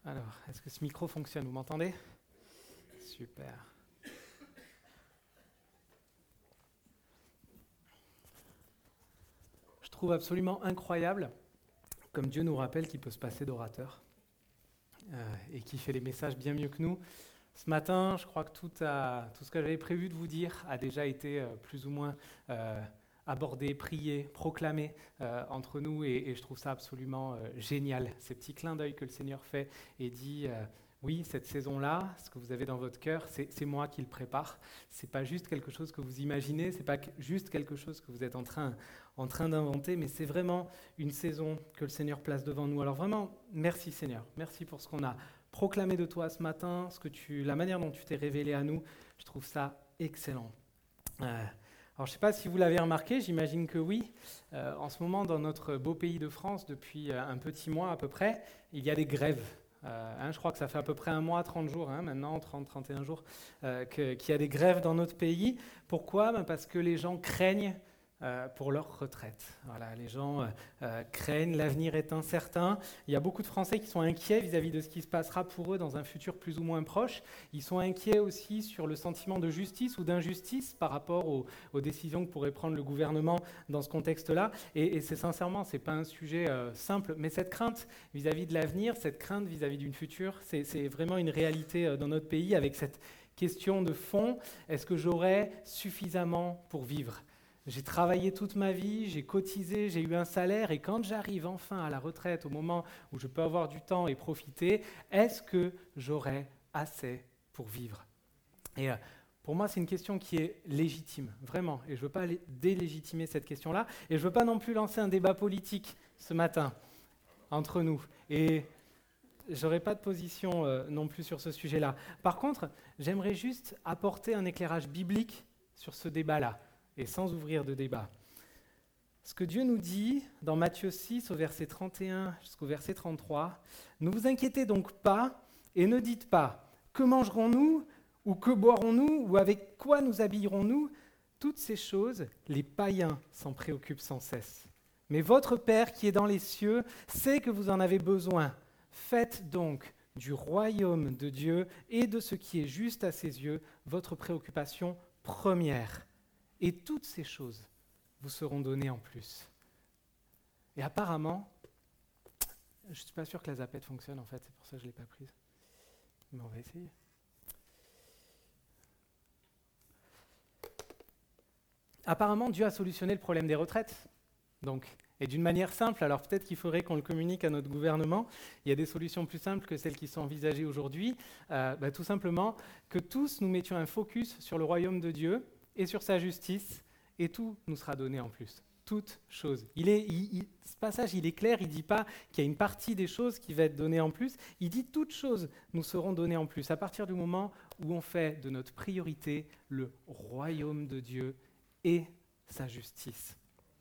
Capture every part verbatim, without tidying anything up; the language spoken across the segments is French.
Alors, est-ce que ce micro fonctionne? Vous m'entendez? Super. Je trouve absolument incroyable comme Dieu nous rappelle qu'il peut se passer d'orateur euh, et qu'il fait les messages bien mieux que nous. Ce matin, je crois que tout, a, tout ce que j'avais prévu de vous dire a déjà été euh, plus ou moins euh, abordé, prié, proclamé euh, entre nous et, et je trouve ça absolument euh, génial. Ces petits clins d'œil que le Seigneur fait et dit euh, oui, cette saison-là, ce que vous avez dans votre cœur, c'est, c'est moi qui le prépare. C'est pas juste quelque chose que vous imaginez, c'est pas juste quelque chose que vous êtes en train, en train d'inventer, mais c'est vraiment une saison que le Seigneur place devant nous. Alors vraiment, merci Seigneur, merci pour ce qu'on a proclamé de toi ce matin, ce que tu, la manière dont tu t'es révélé à nous. Je trouve ça excellent. Euh, alors je ne sais pas si vous l'avez remarqué, j'imagine que oui. Euh, en ce moment, dans notre beau pays de France, depuis un petit mois à peu près, il y a des grèves. Euh, hein, je crois que ça fait à peu près un mois, trente jours, hein, maintenant, trente, trente et un jours, euh, que, qu'il y a des grèves dans notre pays. Pourquoi? Ben parce que les gens craignent euh, pour leur retraite. Voilà, les gens euh, euh, craignent, l'avenir est incertain. Il y a beaucoup de Français qui sont inquiets vis-à-vis de ce qui se passera pour eux dans un futur plus ou moins proche. Ils sont inquiets aussi sur le sentiment de justice ou d'injustice par rapport aux, aux décisions que pourrait prendre le gouvernement dans ce contexte-là. Et, et c'est sincèrement, ce n'est pas un sujet euh, simple, mais cette crainte vis-à-vis de l'avenir, cette crainte vis-à-vis d'une future, c'est, c'est vraiment une réalité euh, dans notre pays avec cette question de fond. Est-ce que j'aurai suffisamment pour vivre ? J'ai travaillé toute ma vie, j'ai cotisé, j'ai eu un salaire, et quand j'arrive enfin à la retraite, au moment où je peux avoir du temps et profiter, est-ce que j'aurai assez pour vivre ? Et euh, pour moi, c'est une question qui est légitime, vraiment, et je ne veux pas délégitimer cette question-là, et je ne veux pas non plus lancer un débat politique ce matin entre nous, et je n'aurai pas de position euh, non plus sur ce sujet-là. Par contre, j'aimerais juste apporter un éclairage biblique sur ce débat-là, et sans ouvrir de débat. Ce que Dieu nous dit dans Matthieu six, au verset trente et un jusqu'au verset trente-trois, « Ne vous inquiétez donc pas et ne dites pas « Que mangerons-nous » ou « Que boirons-nous » ou « Avec quoi nous habillerons-nous » Toutes ces choses, les païens s'en préoccupent sans cesse. Mais votre Père qui est dans les cieux sait que vous en avez besoin. Faites donc du royaume de Dieu et de ce qui est juste à ses yeux votre préoccupation première. Et toutes ces choses vous seront données en plus. Et apparemment, je ne suis pas sûr que la zapette fonctionne en fait, c'est pour ça que je ne l'ai pas prise. Mais on va essayer. Apparemment, Dieu a solutionné le problème des retraites. Donc, et d'une manière simple, alors peut-être qu'il faudrait qu'on le communique à notre gouvernement. Il y a des solutions plus simples que celles qui sont envisagées aujourd'hui. Euh, bah, tout simplement, que tous nous mettions un focus sur le royaume de Dieu et sur sa justice, et tout nous sera donné en plus. Toutes choses. Il est, il, il, ce passage, il est clair, il ne dit pas qu'il y a une partie des choses qui va être donnée en plus, il dit toutes choses nous seront données en plus, à partir du moment où on fait de notre priorité le royaume de Dieu et sa justice.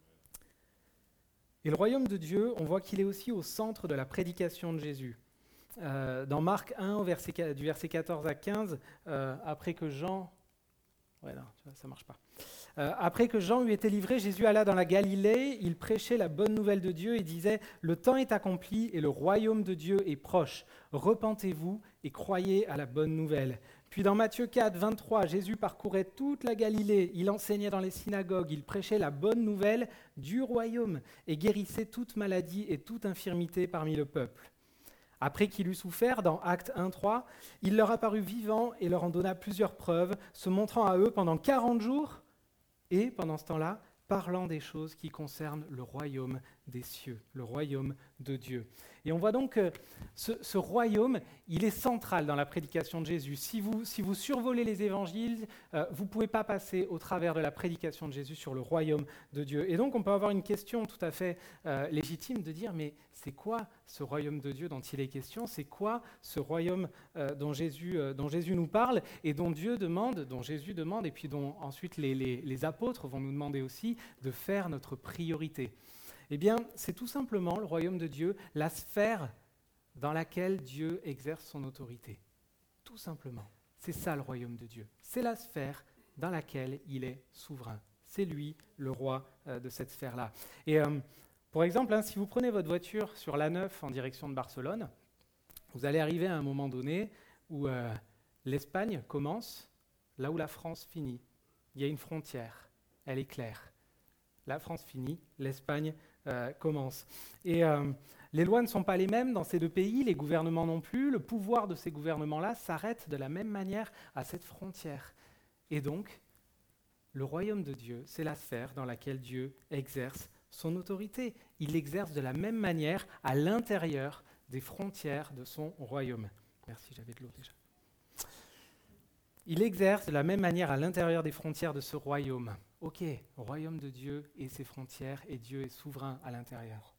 Et le royaume de Dieu, on voit qu'il est aussi au centre de la prédication de Jésus. Euh, dans Marc un, au verset, du verset quatorze à quinze, euh, après que Jean... Ouais, non, ça ne marche pas. Euh, après que Jean eut été livré, Jésus alla dans la Galilée, il prêchait la bonne nouvelle de Dieu et disait « Le temps est accompli et le royaume de Dieu est proche. Repentez-vous et croyez à la bonne nouvelle. » Puis dans Matthieu quatre, vingt-trois, Jésus parcourait toute la Galilée, il enseignait dans les synagogues, il prêchait la bonne nouvelle du royaume et guérissait toute maladie et toute infirmité parmi le peuple. Après qu'il eut souffert, dans Actes un, trois, il leur apparut vivant et leur en donna plusieurs preuves, se montrant à eux pendant quarante jours, et pendant ce temps-là, parlant des choses qui concernent le royaume des cieux, le royaume de Dieu. Et on voit donc que ce, ce royaume, il est central dans la prédication de Jésus. Si vous, si vous survolez les évangiles, euh, vous ne pouvez pas passer au travers de la prédication de Jésus sur le royaume de Dieu. Et donc on peut avoir une question tout à fait euh, légitime de dire, mais c'est quoi ce royaume de Dieu dont il est question ? C'est quoi ce royaume euh, dont, Jésus, euh, dont Jésus nous parle et dont Dieu demande, dont Jésus demande, et puis dont ensuite les, les, les apôtres vont nous demander aussi de faire notre priorité ? Eh bien, c'est tout simplement le royaume de Dieu, la sphère dans laquelle Dieu exerce son autorité. Tout simplement. C'est ça le royaume de Dieu. C'est la sphère dans laquelle il est souverain. C'est lui le roi euh, de cette sphère-là. Et euh, pour exemple, hein, si vous prenez votre voiture sur l'A neuf en direction de Barcelone, vous allez arriver à un moment donné où euh, l'Espagne commence là où la France finit. Il y a une frontière, elle est claire. La France finit, l'Espagne euh, commence. Et euh, les lois ne sont pas les mêmes dans ces deux pays, les gouvernements non plus. Le pouvoir de ces gouvernements-là s'arrête de la même manière à cette frontière. Et donc, le royaume de Dieu, c'est la sphère dans laquelle Dieu exerce son autorité. Il l'exerce de la même manière à l'intérieur des frontières de son royaume. Merci, j'avais de l'eau déjà. Il exerce de la même manière à l'intérieur des frontières de ce royaume. Ok, royaume de Dieu et ses frontières, et Dieu est souverain à l'intérieur.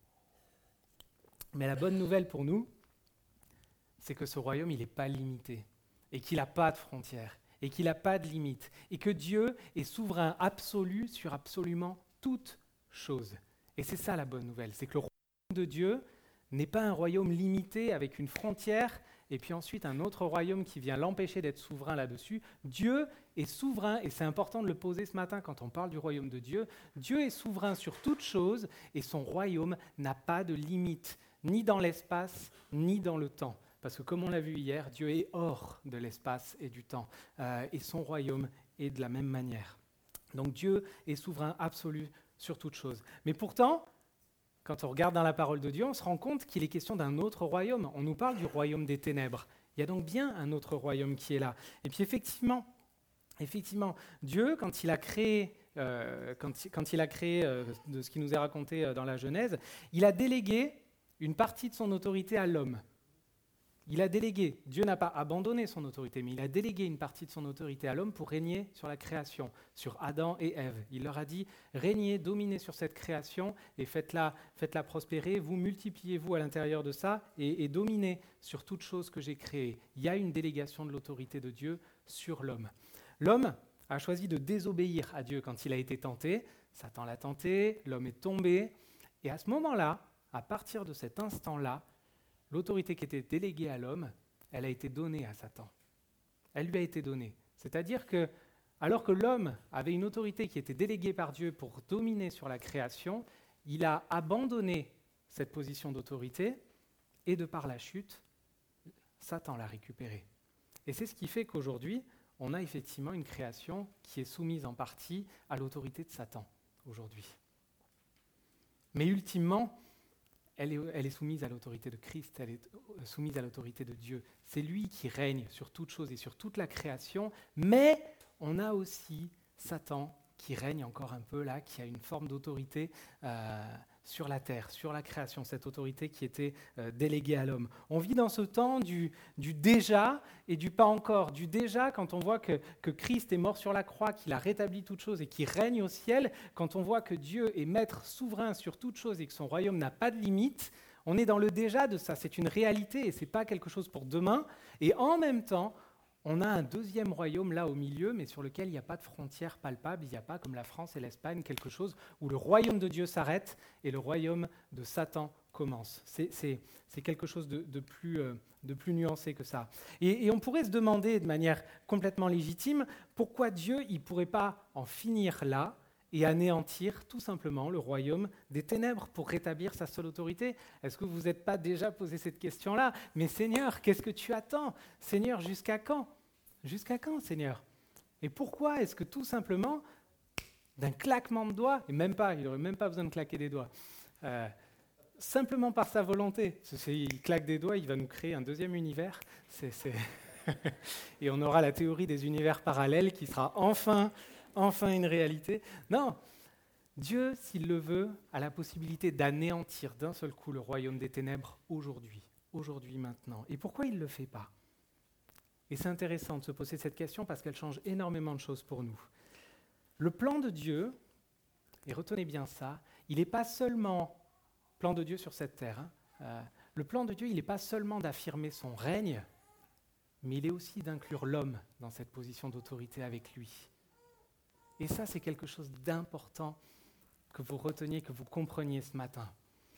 Mais la bonne nouvelle pour nous, c'est que ce royaume, il n'est pas limité, et qu'il n'a pas de frontières, et qu'il n'a pas de limites, et que Dieu est souverain absolu sur absolument toute chose. Et c'est ça la bonne nouvelle, c'est que le royaume de Dieu n'est pas un royaume limité avec une frontière, et puis ensuite un autre royaume qui vient l'empêcher d'être souverain là-dessus. Dieu est souverain, et c'est important de le poser ce matin quand on parle du royaume de Dieu. Dieu est souverain sur toute chose, et son royaume n'a pas de limite, ni dans l'espace, ni dans le temps. Parce que comme on l'a vu hier, Dieu est hors de l'espace et du temps, euh, et son royaume est de la même manière. Donc Dieu est souverain absolu sur toute chose. Mais pourtant, quand on regarde dans la parole de Dieu, on se rend compte qu'il est question d'un autre royaume. On nous parle du royaume des ténèbres. Il y a donc bien un autre royaume qui est là. Et puis effectivement, effectivement Dieu, quand il a créé, euh, quand, quand il a créé euh, de ce qui nous est raconté euh, dans la Genèse, il a délégué une partie de son autorité à l'homme. Il a délégué, Dieu n'a pas abandonné son autorité, mais il a délégué une partie de son autorité à l'homme pour régner sur la création, sur Adam et Ève. Il leur a dit, régnez, dominez sur cette création et faites-la, faites-la prospérer, vous multipliez-vous à l'intérieur de ça et, et dominez sur toute chose que j'ai créée. Il y a une délégation de l'autorité de Dieu sur l'homme. L'homme a choisi de désobéir à Dieu quand il a été tenté. Satan l'a tenté, l'homme est tombé. Et à ce moment-là, à partir de cet instant-là, l'autorité qui était déléguée à l'homme, elle a été donnée à Satan. Elle lui a été donnée. C'est-à-dire que, alors que l'homme avait une autorité qui était déléguée par Dieu pour dominer sur la création, il a abandonné cette position d'autorité et de par la chute, Satan l'a récupérée. Et c'est ce qui fait qu'aujourd'hui, on a effectivement une création qui est soumise en partie à l'autorité de Satan, aujourd'hui. Mais ultimement, Elle est, elle est soumise à l'autorité de Christ, elle est soumise à l'autorité de Dieu. C'est lui qui règne sur toute chose et sur toute la création, mais on a aussi Satan qui règne encore un peu là, qui a une forme d'autorité euh, sur la terre, sur la création, cette autorité qui était euh, déléguée à l'homme. On vit dans ce temps du, du déjà et du pas encore. Du déjà, quand on voit que, que Christ est mort sur la croix, qu'il a rétabli toute chose et qu'il règne au ciel, quand on voit que Dieu est maître souverain sur toute chose et que son royaume n'a pas de limite, on est dans le déjà de ça. C'est une réalité et ce n'est pas quelque chose pour demain. Et en même temps, on a un deuxième royaume là au milieu, mais sur lequel il n'y a pas de frontières palpables, il n'y a pas, comme la France et l'Espagne, quelque chose où le royaume de Dieu s'arrête et le royaume de Satan commence. C'est, c'est, c'est quelque chose de, de, plus, euh, de plus nuancé que ça. Et, et on pourrait se demander de manière complètement légitime, pourquoi Dieu ne pourrait pas en finir là et anéantir tout simplement le royaume des ténèbres pour rétablir sa seule autorité? Est-ce que vous n'êtes pas déjà posé cette question-là? Mais Seigneur, qu'est-ce que tu attends? Seigneur, jusqu'à quand? Jusqu'à quand, Seigneur? Et pourquoi est-ce que tout simplement, d'un claquement de doigts, et même pas, il n'aurait même pas besoin de claquer des doigts, euh, simplement par sa volonté, il claque des doigts, il va nous créer un deuxième univers, c'est, c'est et on aura la théorie des univers parallèles qui sera enfin, enfin une réalité. Non, Dieu, s'il le veut, a la possibilité d'anéantir d'un seul coup le royaume des ténèbres aujourd'hui, aujourd'hui, maintenant. Et pourquoi il ne le fait pas? Et c'est intéressant de se poser cette question parce qu'elle change énormément de choses pour nous. Le plan de Dieu, et retenez bien ça, il n'est pas seulement plan de Dieu sur cette terre. Hein, euh, le plan de Dieu, il n'est pas seulement d'affirmer son règne, mais il est aussi d'inclure l'homme dans cette position d'autorité avec lui. Et ça, c'est quelque chose d'important que vous reteniez, que vous compreniez ce matin.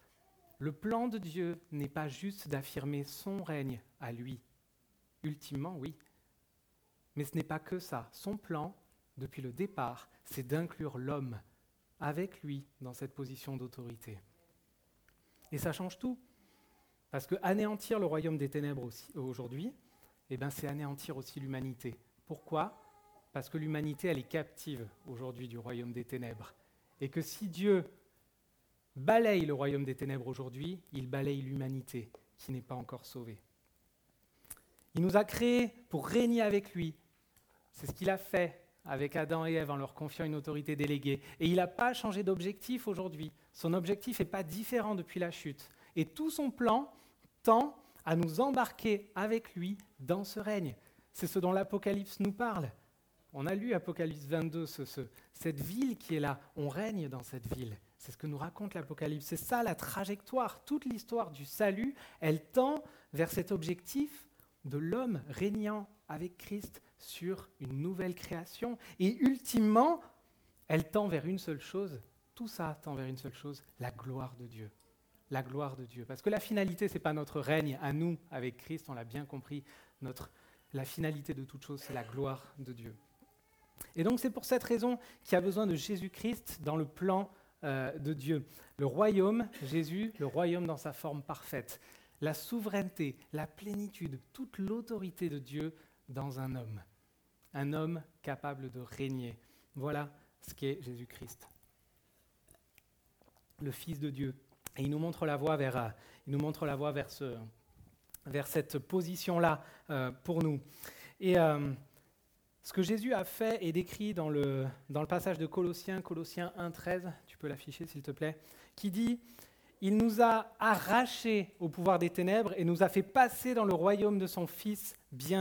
Le plan de Dieu n'est pas juste d'affirmer son règne à lui. Ultimement, oui. Mais ce n'est pas que ça. Son plan, depuis le départ, c'est d'inclure l'homme avec lui dans cette position d'autorité. Et ça change tout. Parce que anéantir le royaume des ténèbres aussi, aujourd'hui, eh ben, c'est anéantir aussi l'humanité. Pourquoi ? Parce que l'humanité, elle est captive aujourd'hui du royaume des ténèbres. Et que si Dieu balaye le royaume des ténèbres aujourd'hui, il balaye l'humanité qui n'est pas encore sauvée. Il nous a créés pour régner avec lui. C'est ce qu'il a fait avec Adam et Ève en leur confiant une autorité déléguée. Et il n'a pas changé d'objectif aujourd'hui. Son objectif n'est pas différent depuis la chute. Et tout son plan tend à nous embarquer avec lui dans ce règne. C'est ce dont l'Apocalypse nous parle. On a lu Apocalypse vingt-deux, ce, ce, cette ville qui est là. On règne dans cette ville. C'est ce que nous raconte l'Apocalypse. C'est ça la trajectoire. Toute l'histoire du salut, elle tend vers cet objectif de l'homme régnant avec Christ sur une nouvelle création. Et ultimement, elle tend vers une seule chose. Tout ça tend vers une seule chose, la gloire de Dieu. La gloire de Dieu. Parce que la finalité, ce n'est pas notre règne à nous avec Christ, on l'a bien compris. Notre, la finalité de toute chose, c'est la gloire de Dieu. Et donc c'est pour cette raison qu'il y a besoin de Jésus-Christ dans le plan euh, de Dieu. Le royaume, Jésus, le royaume dans sa forme parfaite. La souveraineté, la plénitude, toute l'autorité de Dieu dans un homme. Un homme capable de régner. Voilà ce qu'est Jésus-Christ. Le Fils de Dieu. Et il nous montre la voie vers, il nous montre la voie vers, ce, vers cette position-là euh, pour nous. Et euh, ce que Jésus a fait est décrit dans le, dans le passage de Colossiens, Colossiens un treize, tu peux l'afficher s'il te plaît, qui dit « Il nous a arrachés au pouvoir des ténèbres et nous a fait passer dans le royaume de son Fils bien-aimé. »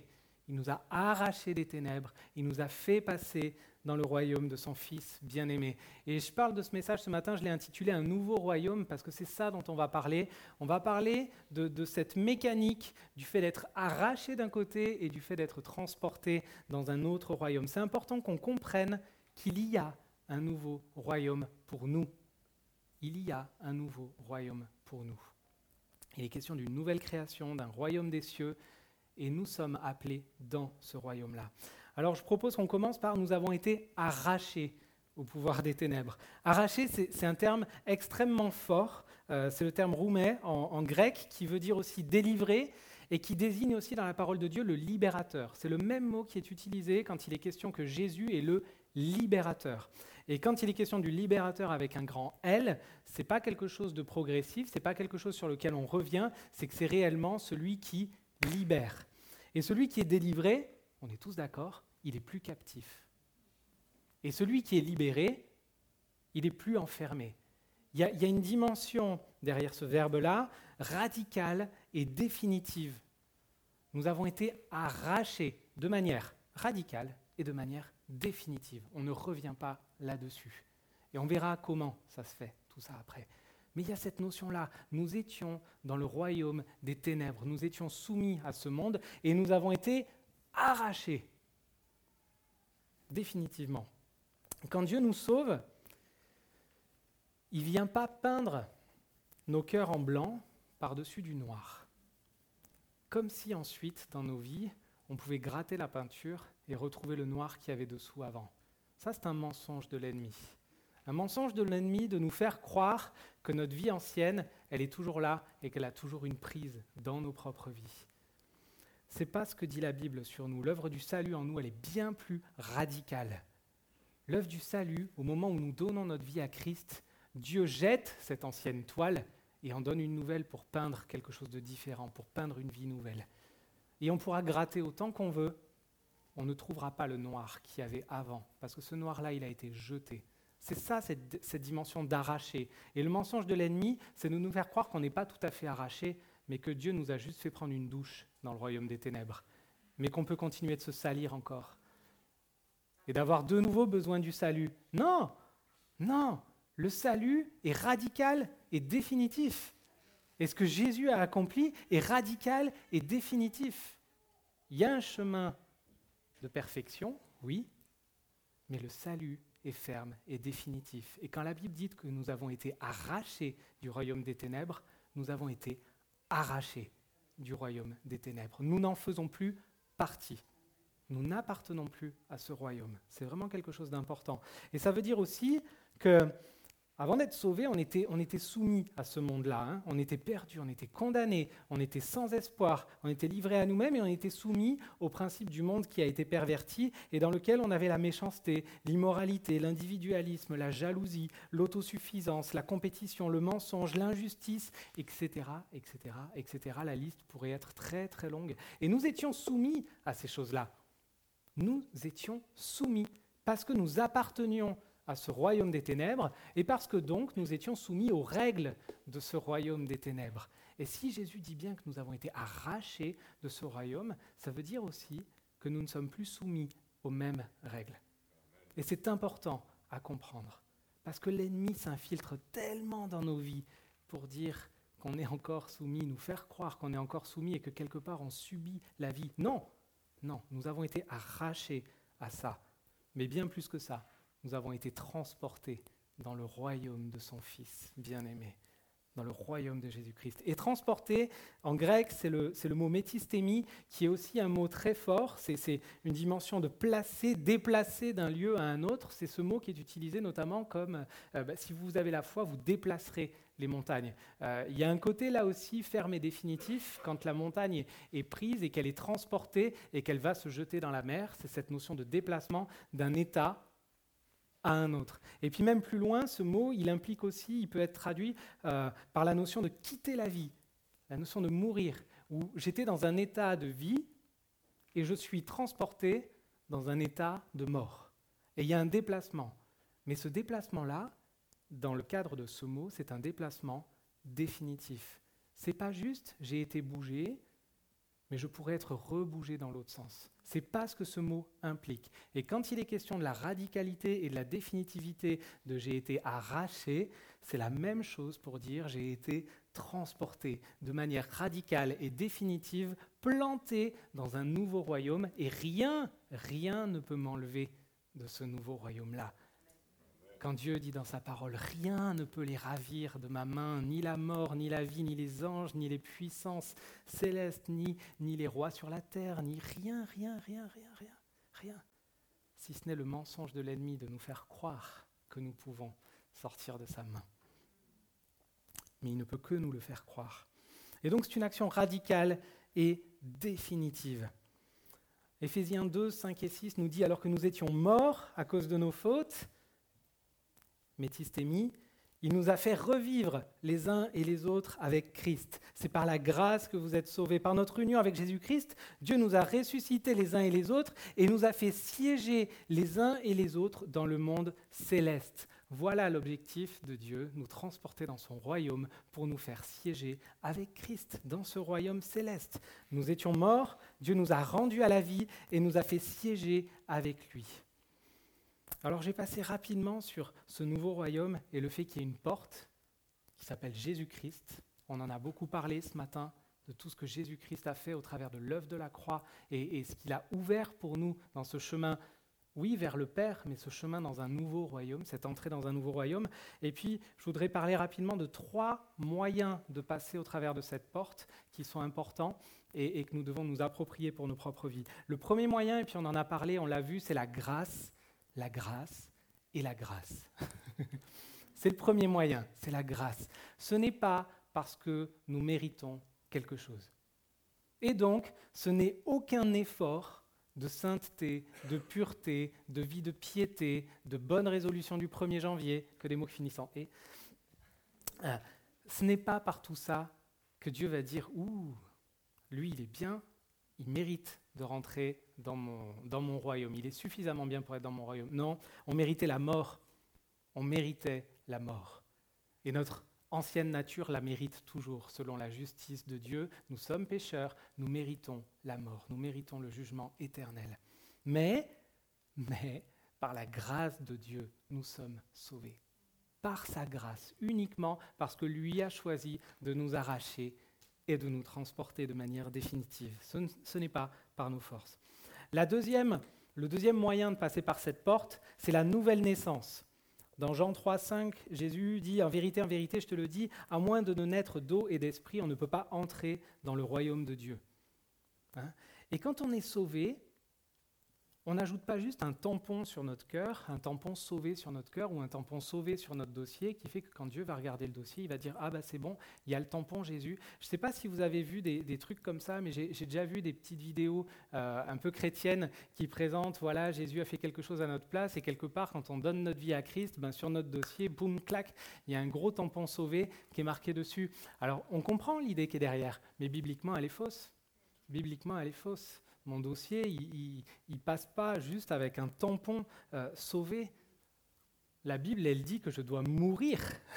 Il nous a arrachés des ténèbres, il nous a fait passer dans le royaume de son Fils bien-aimé. Et je parle de ce message ce matin, je l'ai intitulé « Un nouveau royaume » parce que c'est ça dont on va parler. On va parler de, de cette mécanique du fait d'être arraché d'un côté et du fait d'être transporté dans un autre royaume. C'est important qu'on comprenne qu'il y a un nouveau royaume pour nous. Il y a un nouveau royaume pour nous. Il est question d'une nouvelle création, d'un royaume des cieux, et nous sommes appelés dans ce royaume-là. Alors je propose qu'on commence par « nous avons été arrachés au pouvoir des ténèbres ». Arrachés, c'est, c'est un terme extrêmement fort, euh, c'est le terme roumé en, en grec qui veut dire aussi délivré et qui désigne aussi dans la parole de Dieu le libérateur. C'est le même mot qui est utilisé quand il est question que Jésus est le libérateur. Et quand il est question du libérateur avec un grand L, ce n'est pas quelque chose de progressif, ce n'est pas quelque chose sur lequel on revient, c'est que c'est réellement celui qui libère. Et celui qui est délivré, on est tous d'accord, il est plus captif. Et celui qui est libéré, il est plus enfermé. Il y a, il y a une dimension derrière ce verbe-là, radicale et définitive. Nous avons été arrachés de manière radicale et de manière définitive. On ne revient pas là-dessus. Et on verra comment ça se fait, tout ça après. Mais il y a cette notion-là, nous étions dans le royaume des ténèbres, nous étions soumis à ce monde et nous avons été arrachés, définitivement. Quand Dieu nous sauve, il ne vient pas peindre nos cœurs en blanc par-dessus du noir. Comme si ensuite, dans nos vies, on pouvait gratter la peinture et retrouver le noir qu'il y avait dessous avant. Ça, c'est un mensonge de l'ennemi. Un mensonge de l'ennemi de nous faire croire que notre vie ancienne, elle est toujours là et qu'elle a toujours une prise dans nos propres vies. Ce n'est pas ce que dit la Bible sur nous. L'œuvre du salut en nous, elle est bien plus radicale. L'œuvre du salut, au moment où nous donnons notre vie à Christ, Dieu jette cette ancienne toile et en donne une nouvelle pour peindre quelque chose de différent, pour peindre une vie nouvelle. Et on pourra gratter autant qu'on veut, on ne trouvera pas le noir qu'il y avait avant, parce que ce noir-là, il a été jeté. C'est ça, cette, cette dimension d'arracher. Et le mensonge de l'ennemi, c'est de nous faire croire qu'on n'est pas tout à fait arraché, mais que Dieu nous a juste fait prendre une douche dans le royaume des ténèbres, mais qu'on peut continuer de se salir encore. Et d'avoir de nouveau besoin du salut. Non, non, le salut est radical et définitif. Et ce que Jésus a accompli est radical et définitif. Il y a un chemin de perfection, oui, mais le salut est ferme et définitif. Et quand la Bible dit que nous avons été arrachés du royaume des ténèbres, nous avons été arrachés du royaume des ténèbres. Nous n'en faisons plus partie. Nous n'appartenons plus à ce royaume. C'est vraiment quelque chose d'important. Et ça veut dire aussi que Avant d'être sauvé, on était, on était soumis à ce monde-là. Hein. On était perdu, on était condamné, on était sans espoir, on était livré à nous-mêmes et on était soumis au principe du monde qui a été perverti et dans lequel on avait la méchanceté, l'immoralité, l'individualisme, la jalousie, l'autosuffisance, la compétition, le mensonge, l'injustice, et cetera, et cetera, et cetera. La liste pourrait être très très longue. Et nous étions soumis à ces choses-là. Nous étions soumis parce que nous appartenions à ce royaume des ténèbres, et parce que donc nous étions soumis aux règles de ce royaume des ténèbres. Et si Jésus dit bien que nous avons été arrachés de ce royaume, ça veut dire aussi que nous ne sommes plus soumis aux mêmes règles. Et c'est important à comprendre, parce que l'ennemi s'infiltre tellement dans nos vies pour dire qu'on est encore soumis, nous faire croire qu'on est encore soumis et que quelque part on subit la vie. Non, non, nous avons été arrachés à ça, mais bien plus que ça. Nous avons été transportés dans le royaume de son Fils bien-aimé, dans le royaume de Jésus-Christ. Et transporter, en grec, c'est le, c'est le mot métistémie, qui est aussi un mot très fort. C'est, c'est une dimension de placer, déplacer d'un lieu à un autre. C'est ce mot qui est utilisé notamment comme, euh, bah, si vous avez la foi, vous déplacerez les montagnes. Euh, il y a un côté là aussi ferme et définitif, quand la montagne est, est prise et qu'elle est transportée et qu'elle va se jeter dans la mer. C'est cette notion de déplacement d'un état à un autre. Et puis même plus loin, ce mot, il implique aussi, il peut être traduit euh, par la notion de quitter la vie, la notion de mourir, où j'étais dans un état de vie et je suis transporté dans un état de mort. Et il y a un déplacement. Mais ce déplacement-là, dans le cadre de ce mot, c'est un déplacement définitif. C'est pas juste, j'ai été bougé, mais je pourrais être rebougé dans l'autre sens. C'est pas ce que ce mot implique. Et quand il est question de la radicalité et de la définitivité de « j'ai été arraché », c'est la même chose pour dire « j'ai été transporté » de manière radicale et définitive, planté dans un nouveau royaume, et rien, rien ne peut m'enlever de ce nouveau royaume-là. Quand Dieu dit dans sa parole, rien ne peut les ravir de ma main, ni la mort, ni la vie, ni les anges, ni les puissances célestes, ni, ni les rois sur la terre, ni rien, rien, rien, rien, rien, rien. Si ce n'est le mensonge de l'ennemi de nous faire croire que nous pouvons sortir de sa main. Mais il ne peut que nous le faire croire. Et donc c'est une action radicale et définitive. Éphésiens deux, cinq et six nous dit, alors que nous étions morts à cause de nos fautes, métistémie, il nous a fait revivre les uns et les autres avec Christ. C'est par la grâce que vous êtes sauvés. Par notre union avec Jésus-Christ, Dieu nous a ressuscités les uns et les autres et nous a fait siéger les uns et les autres dans le monde céleste. Voilà l'objectif de Dieu, nous transporter dans son royaume pour nous faire siéger avec Christ dans ce royaume céleste. Nous étions morts, Dieu nous a rendus à la vie et nous a fait siéger avec lui. Alors j'ai passé rapidement sur ce nouveau royaume et le fait qu'il y ait une porte qui s'appelle Jésus-Christ. On en a beaucoup parlé ce matin de tout ce que Jésus-Christ a fait au travers de l'œuvre de la croix et, et ce qu'il a ouvert pour nous dans ce chemin, oui, vers le Père, mais ce chemin dans un nouveau royaume, cette entrée dans un nouveau royaume. Et puis, je voudrais parler rapidement de trois moyens de passer au travers de cette porte qui sont importants et, et que nous devons nous approprier pour nos propres vies. Le premier moyen, et puis on en a parlé, on l'a vu, c'est la grâce. La grâce et la grâce. C'est le premier moyen, c'est la grâce. Ce n'est pas parce que nous méritons quelque chose. Et donc, ce n'est aucun effort de sainteté, de pureté, de vie de piété, de bonne résolution du premier janvier, que des mots qui finissent en « et ». Euh, ce n'est pas par tout ça que Dieu va dire « Ouh, lui, il est bien, il mérite de rentrer dans mon, dans mon royaume. Il est suffisamment bien pour être dans mon royaume. » Non, on méritait la mort. On méritait la mort. Et notre ancienne nature la mérite toujours. Selon la justice de Dieu, nous sommes pécheurs, nous méritons la mort. Nous méritons le jugement éternel. Mais, mais, par la grâce de Dieu, nous sommes sauvés. Par sa grâce, uniquement parce que lui a choisi de nous arracher et de nous transporter de manière définitive. Ce, ce n'est pas par nos forces. La deuxième, le deuxième moyen de passer par cette porte, c'est la nouvelle naissance. Dans Jean trois, cinq, Jésus dit « En vérité, en vérité, je te le dis, à moins de ne naître d'eau et d'esprit, on ne peut pas entrer dans le royaume de Dieu. Hein » Et quand on est sauvé, on n'ajoute pas juste un tampon sur notre cœur, un tampon sauvé sur notre cœur ou un tampon sauvé sur notre dossier qui fait que quand Dieu va regarder le dossier, il va dire « Ah bah c'est bon, il y a le tampon Jésus ». Je ne sais pas si vous avez vu des, des trucs comme ça, mais j'ai, j'ai déjà vu des petites vidéos euh, un peu chrétiennes qui présentent « Voilà, Jésus a fait quelque chose à notre place » et quelque part, quand on donne notre vie à Christ, ben, sur notre dossier, boum, clac, il y a un gros tampon sauvé qui est marqué dessus. Alors, on comprend l'idée qui est derrière, mais bibliquement, elle est fausse. Bibliquement, elle est fausse. Mon dossier, il ne passe pas juste avec un tampon euh, sauvé. La Bible, elle dit que je dois mourir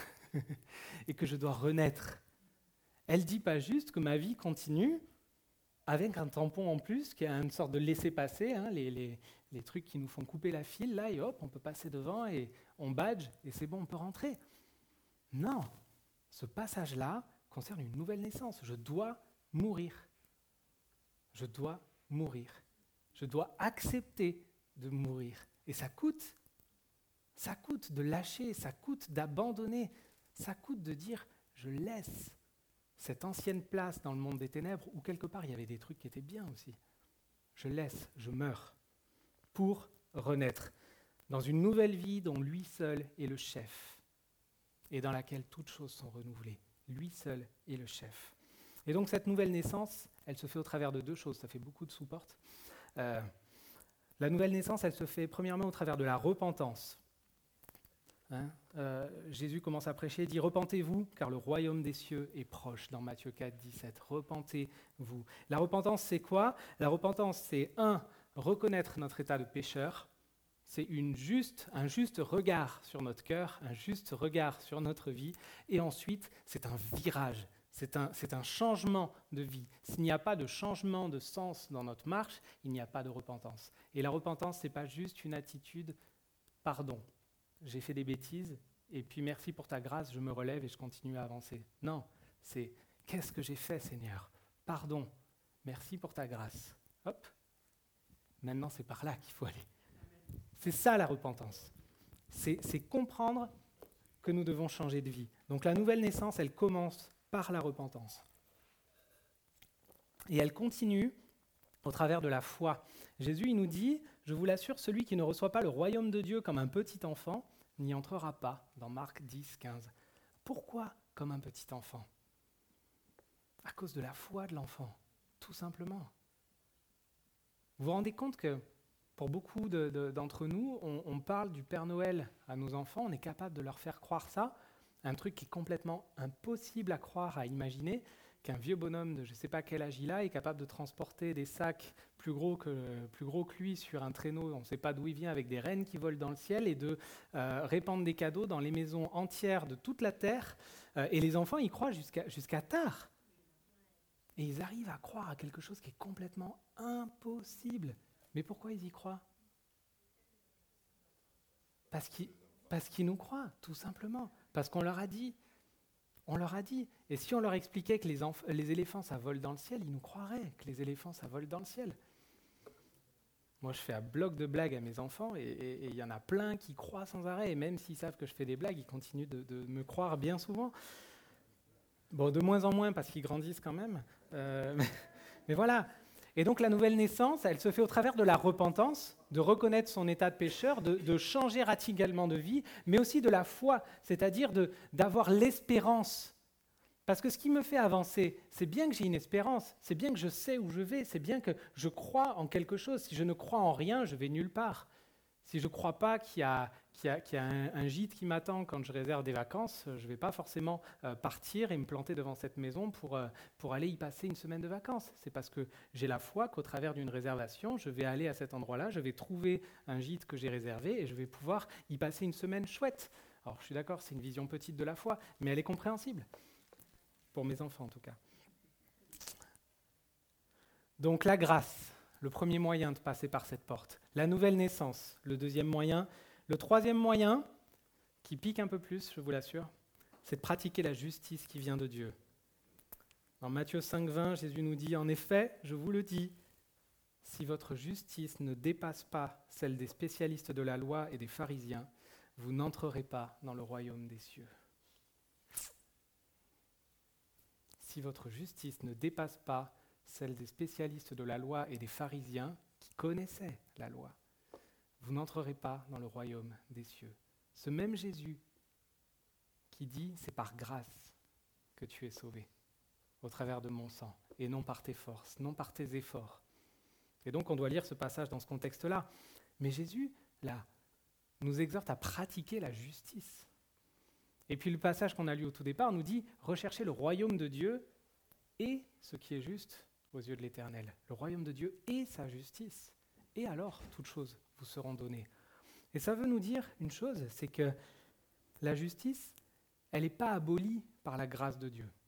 et que je dois renaître. Elle ne dit pas juste que ma vie continue avec un tampon en plus, qui est une sorte de laisser-passer, hein, les, les, les trucs qui nous font couper la file, là, et hop, on peut passer devant et on badge, et c'est bon, on peut rentrer. Non, ce passage-là concerne une nouvelle naissance. Je dois mourir. Je dois mourir. Je dois accepter de mourir. Et ça coûte. Ça coûte de lâcher, ça coûte d'abandonner, ça coûte de dire je laisse cette ancienne place dans le monde des ténèbres où quelque part il y avait des trucs qui étaient bien aussi. Je laisse, je meurs pour renaître dans une nouvelle vie dont lui seul est le chef et dans laquelle toutes choses sont renouvelées. Lui seul est le chef. Et donc cette nouvelle naissance, elle se fait au travers de deux choses, ça fait beaucoup de sous-portes. Euh, la nouvelle naissance, elle se fait premièrement au travers de la repentance. Hein, euh, Jésus commence à prêcher, il dit « Repentez-vous, car le royaume des cieux est proche » dans Matthieu quatre, dix-sept. Repentez-vous. La repentance, c'est quoi? La repentance, c'est un, reconnaître notre état de pécheur. C'est une juste, un juste regard sur notre cœur, un juste regard sur notre vie. Et ensuite, c'est un virage. C'est un, c'est un changement de vie. S'il n'y a pas de changement de sens dans notre marche, il n'y a pas de repentance. Et la repentance, ce n'est pas juste une attitude « pardon, j'ai fait des bêtises, et puis merci pour ta grâce, je me relève et je continue à avancer ». Non, c'est « qu'est-ce que j'ai fait, Seigneur? Pardon, merci pour ta grâce. » Hop, maintenant c'est par là qu'il faut aller. C'est ça la repentance. C'est, c'est comprendre que nous devons changer de vie. Donc la nouvelle naissance, elle commence par la repentance. Et elle continue au travers de la foi. Jésus, il nous dit, je vous l'assure, celui qui ne reçoit pas le royaume de Dieu comme un petit enfant n'y entrera pas, dans Marc dix, quinze. Pourquoi comme un petit enfant? À cause de la foi de l'enfant, tout simplement. Vous vous rendez compte que pour beaucoup de, de, d'entre nous, on, on parle du Père Noël à nos enfants, on est capable de leur faire croire ça, un truc qui est complètement impossible à croire, à imaginer, qu'un vieux bonhomme de je ne sais pas quel âge il a est capable de transporter des sacs plus gros que, plus gros que lui sur un traîneau, on ne sait pas d'où il vient, avec des rennes qui volent dans le ciel, et de euh, répandre des cadeaux dans les maisons entières de toute la terre. Euh, et les enfants y croient jusqu'à, jusqu'à tard. Et ils arrivent à croire à quelque chose qui est complètement impossible. Mais pourquoi ils y croient? Parce qu'ils, parce qu'ils nous croient, tout simplement. Parce qu'on leur a dit. On leur a dit. Et si on leur expliquait que les, enf- les éléphants, ça vole dans le ciel, ils nous croiraient que les éléphants, ça vole dans le ciel. Moi, je fais un bloc de blagues à mes enfants et il y en a plein qui croient sans arrêt. Et même s'ils savent que je fais des blagues, ils continuent de, de me croire bien souvent. Bon, de moins en moins parce qu'ils grandissent quand même. Euh, mais, mais voilà. Et donc la nouvelle naissance, elle se fait au travers de la repentance, de reconnaître son état de pécheur, de, de changer radicalement de vie, mais aussi de la foi, c'est-à-dire de, d'avoir l'espérance. Parce que ce qui me fait avancer, c'est bien que j'ai une espérance, c'est bien que je sais où je vais, c'est bien que je crois en quelque chose. Si je ne crois en rien, je vais nulle part. Si je ne crois pas qu'il y a, qu'il y a, qu'il y a un, un gîte qui m'attend quand je réserve des vacances, je ne vais pas forcément euh, partir et me planter devant cette maison pour, euh, pour aller y passer une semaine de vacances. C'est parce que j'ai la foi qu'au travers d'une réservation, je vais aller à cet endroit-là, je vais trouver un gîte que j'ai réservé et je vais pouvoir y passer une semaine chouette. Alors je suis d'accord, c'est une vision petite de la foi, mais elle est compréhensible. Pour mes enfants en tout cas. Donc la grâce, le premier moyen de passer par cette porte. La nouvelle naissance, le deuxième moyen. Le troisième moyen, qui pique un peu plus, je vous l'assure, c'est de pratiquer la justice qui vient de Dieu. Dans Matthieu cinq, vingt, Jésus nous dit « En effet, je vous le dis, si votre justice ne dépasse pas celle des spécialistes de la loi et des pharisiens, vous n'entrerez pas dans le royaume des cieux. » Si votre justice ne dépasse pas celle des spécialistes de la loi et des pharisiens, qui connaissait la loi. Vous n'entrerez pas dans le royaume des cieux. Ce même Jésus qui dit, c'est par grâce que tu es sauvé, au travers de mon sang, et non par tes forces, non par tes efforts. Et donc on doit lire ce passage dans ce contexte-là. Mais Jésus, là, nous exhorte à pratiquer la justice. Et puis le passage qu'on a lu au tout départ nous dit, recherchez le royaume de Dieu et ce qui est juste aux yeux de l'Éternel. Le royaume de Dieu et sa justice. Et alors, toutes choses vous seront données. Et ça veut nous dire une chose, c'est que la justice, elle n'est pas abolie par la grâce de Dieu.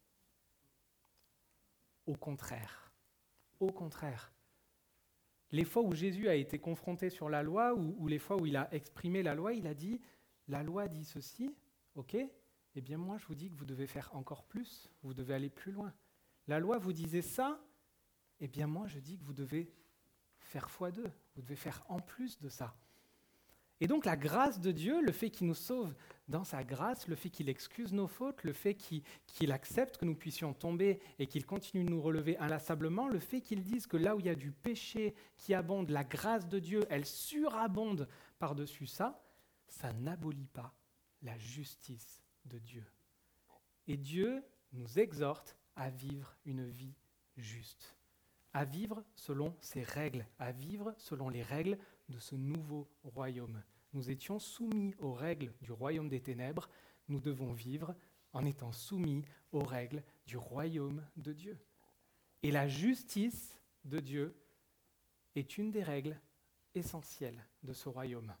Au contraire. Au contraire. Les fois où Jésus a été confronté sur la loi, ou, ou les fois où il a exprimé la loi, il a dit, la loi dit ceci, ok, eh bien moi je vous dis que vous devez faire encore plus, vous devez aller plus loin. La loi vous disait ça, eh bien moi je dis que vous devez faire fois deux, vous devez faire en plus de ça. Et donc la grâce de Dieu, le fait qu'il nous sauve dans sa grâce, le fait qu'il excuse nos fautes, le fait qu'il, qu'il accepte que nous puissions tomber et qu'il continue de nous relever inlassablement, le fait qu'il dise que là où il y a du péché qui abonde, la grâce de Dieu, elle surabonde par-dessus ça, ça n'abolit pas la justice de Dieu. Et Dieu nous exhorte à vivre une vie juste, à vivre selon ses règles, à vivre selon les règles de ce nouveau royaume. Nous étions soumis aux règles du royaume des ténèbres, nous devons vivre en étant soumis aux règles du royaume de Dieu. Et la justice de Dieu est une des règles essentielles de ce royaume.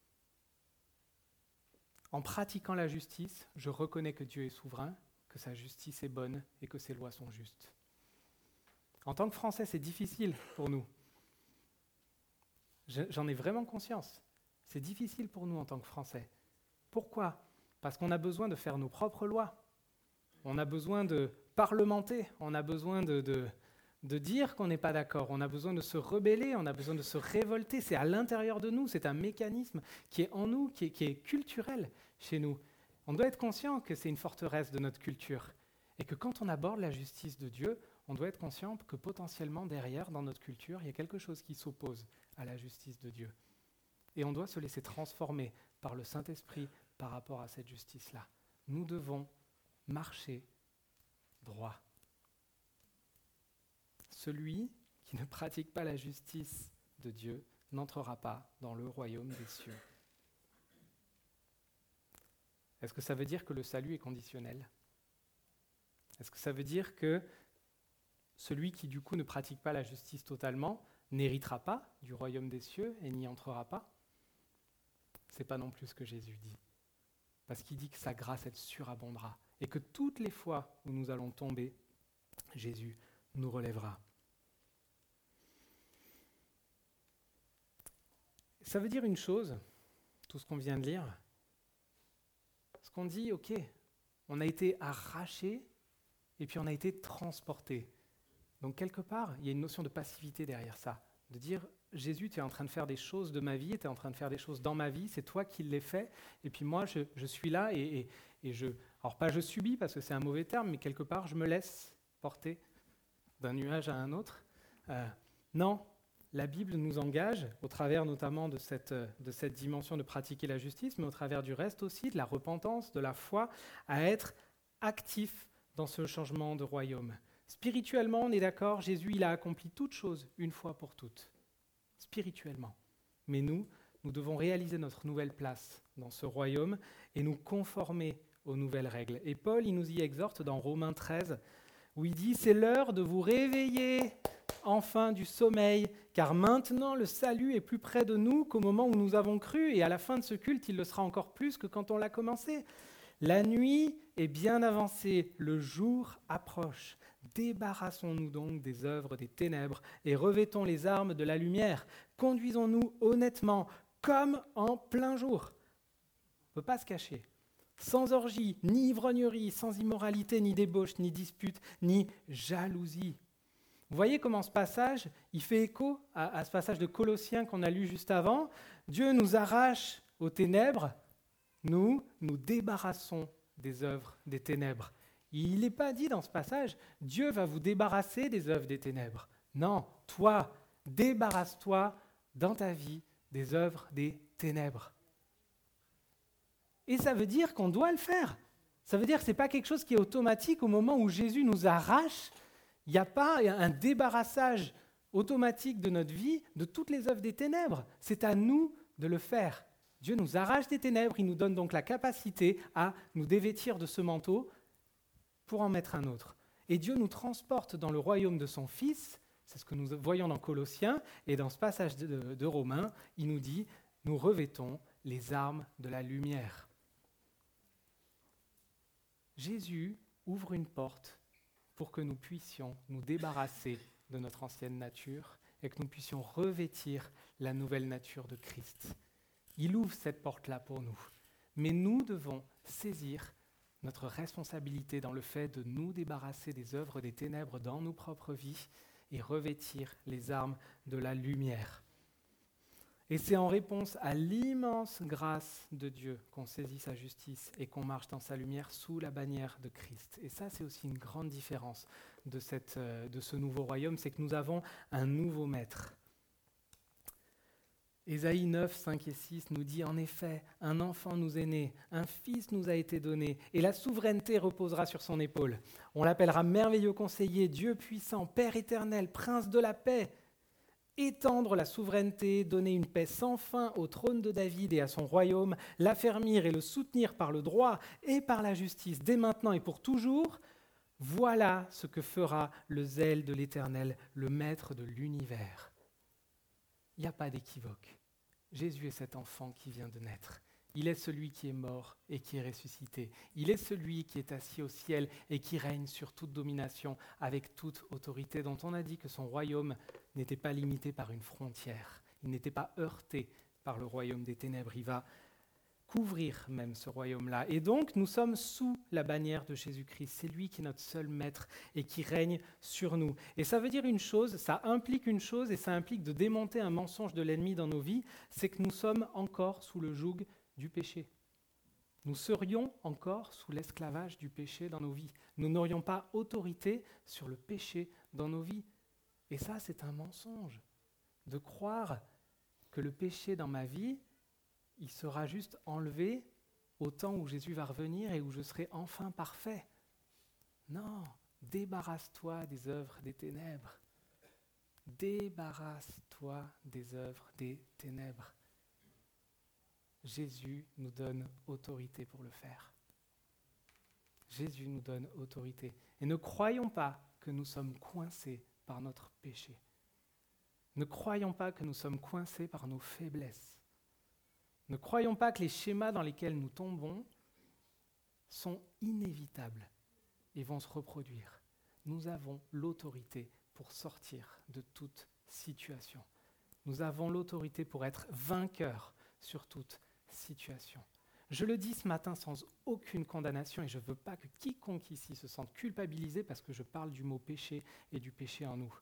En pratiquant la justice, je reconnais que Dieu est souverain, que sa justice est bonne et que ses lois sont justes. En tant que Français, c'est difficile pour nous. Je, j'en ai vraiment conscience. C'est difficile pour nous en tant que Français. Pourquoi ? Parce qu'on a besoin de faire nos propres lois. On a besoin de parlementer. On a besoin de, de, de dire qu'on n'est pas d'accord. On a besoin de se rebeller. On a besoin de se révolter. C'est à l'intérieur de nous. C'est un mécanisme qui est en nous, qui est, qui est culturel chez nous. On doit être conscient que c'est une forteresse de notre culture. Et que quand on aborde la justice de Dieu, on doit être conscient que potentiellement derrière, dans notre culture, il y a quelque chose qui s'oppose à la justice de Dieu. Et on doit se laisser transformer par le Saint-Esprit par rapport à cette justice-là. Nous devons marcher droit. Celui qui ne pratique pas la justice de Dieu n'entrera pas dans le royaume des cieux. Est-ce que ça veut dire que le salut est conditionnel ? Est-ce que ça veut dire que celui qui du coup ne pratique pas la justice totalement n'héritera pas du royaume des cieux et n'y entrera pas ? C'est pas non plus ce que Jésus dit. Parce qu'il dit que sa grâce, elle surabondera. Et que toutes les fois où nous allons tomber, Jésus nous relèvera. Ça veut dire une chose, tout ce qu'on vient de lire. Ce qu'on dit, ok, on a été arraché et puis on a été transporté. Donc quelque part, il y a une notion de passivité derrière ça. De dire, Jésus, tu es en train de faire des choses de ma vie, tu es en train de faire des choses dans ma vie, c'est toi qui les fais, et puis moi, je, je suis là, et, et, et je... Alors pas je subis, parce que c'est un mauvais terme, mais quelque part, je me laisse porter d'un nuage à un autre. Euh, non, la Bible nous engage, au travers notamment de cette, de cette dimension de pratiquer la justice, mais au travers du reste aussi, de la repentance, de la foi, à être actif dans ce changement de royaume. Spirituellement, on est d'accord, Jésus, il a accompli toutes choses une fois pour toutes. Spirituellement. Mais nous, nous devons réaliser notre nouvelle place dans ce royaume et nous conformer aux nouvelles règles. Et Paul, il nous y exhorte dans Romains treize, où il dit « C'est l'heure de vous réveiller enfin du sommeil, car maintenant le salut est plus près de nous qu'au moment où nous avons cru, et à la fin de ce culte, il le sera encore plus que quand on l'a commencé. La nuit est bien avancée, le jour approche. Débarrassons-nous donc des œuvres des ténèbres et revêtons les armes de la lumière. Conduisons-nous honnêtement, comme en plein jour. » On ne peut pas se cacher. Sans orgie, ni ivrognerie, sans immoralité, ni débauche, ni dispute, ni jalousie. Vous voyez comment ce passage, il fait écho à, à ce passage de Colossiens qu'on a lu juste avant. Dieu nous arrache aux ténèbres, nous nous débarrassons des œuvres des ténèbres. Il n'est pas dit dans ce passage, Dieu va vous débarrasser des œuvres des ténèbres. Non, toi, Débarrasse-toi dans ta vie des œuvres des ténèbres. Et ça veut dire qu'on doit le faire. Ça veut dire que ce n'est pas quelque chose qui est automatique au moment où Jésus nous arrache. Il n'y a pas un débarrassage automatique de notre vie de toutes les œuvres des ténèbres. C'est à nous de le faire. Dieu nous arrache des ténèbres, il nous donne donc la capacité à nous dévêtir de ce manteau pour en mettre un autre. Et Dieu nous transporte dans le royaume de son Fils, c'est ce que nous voyons dans Colossiens, et dans ce passage de, de, de Romains, il nous dit « Nous revêtons les armes de la lumière ». Jésus ouvre une porte pour que nous puissions nous débarrasser de notre ancienne nature et que nous puissions revêtir la nouvelle nature de Christ. Il ouvre cette porte-là pour nous. Mais nous devons saisir notre responsabilité dans le fait de nous débarrasser des œuvres des ténèbres dans nos propres vies et revêtir les armes de la lumière. Et c'est en réponse à l'immense grâce de Dieu qu'on saisit sa justice et qu'on marche dans sa lumière sous la bannière de Christ. Et ça, c'est aussi une grande différence de, cette, euh, de ce nouveau royaume, c'est que nous avons un nouveau maître. Ésaïe neuf, cinq et six nous dit « En effet, un enfant nous est né, un fils nous a été donné, et la souveraineté reposera sur son épaule. On l'appellera merveilleux conseiller, Dieu puissant, Père éternel, prince de la paix. » Étendre la souveraineté, donner une paix sans fin au trône de David et à son royaume, l'affermir et le soutenir par le droit et par la justice, dès maintenant et pour toujours, voilà ce que fera le zèle de l'Éternel, le maître de l'univers. Il n'y a pas d'équivoque. Jésus est cet enfant qui vient de naître. Il est celui qui est mort et qui est ressuscité. Il est celui qui est assis au ciel et qui règne sur toute domination avec toute autorité, dont on a dit que son royaume n'était pas limité par une frontière. Il n'était pas heurté par le royaume des ténèbres. Il va couvrir même ce royaume-là. Et donc, nous sommes sous la bannière de Jésus-Christ. C'est lui qui est notre seul maître et qui règne sur nous. Et ça veut dire une chose, ça implique une chose, et ça implique de démonter un mensonge de l'ennemi dans nos vies, c'est que nous sommes encore sous le joug du péché. Nous serions encore sous l'esclavage du péché dans nos vies. Nous n'aurions pas autorité sur le péché dans nos vies. Et ça, c'est un mensonge. De croire que le péché dans ma vie, il sera juste enlevé au temps où Jésus va revenir et où je serai enfin parfait. Non, débarrasse-toi des œuvres des ténèbres. Débarrasse-toi des œuvres des ténèbres. Jésus nous donne autorité pour le faire. Jésus nous donne autorité. Et ne croyons pas que nous sommes coincés par notre péché. Ne croyons pas que nous sommes coincés par nos faiblesses. Ne croyons pas que les schémas dans lesquels nous tombons sont inévitables et vont se reproduire. Nous avons l'autorité pour sortir de toute situation. Nous avons l'autorité pour être vainqueurs sur toute situation. Je le dis ce matin sans aucune condamnation et je ne veux pas que quiconque ici se sente culpabilisé parce que je parle du mot péché et du péché en nous.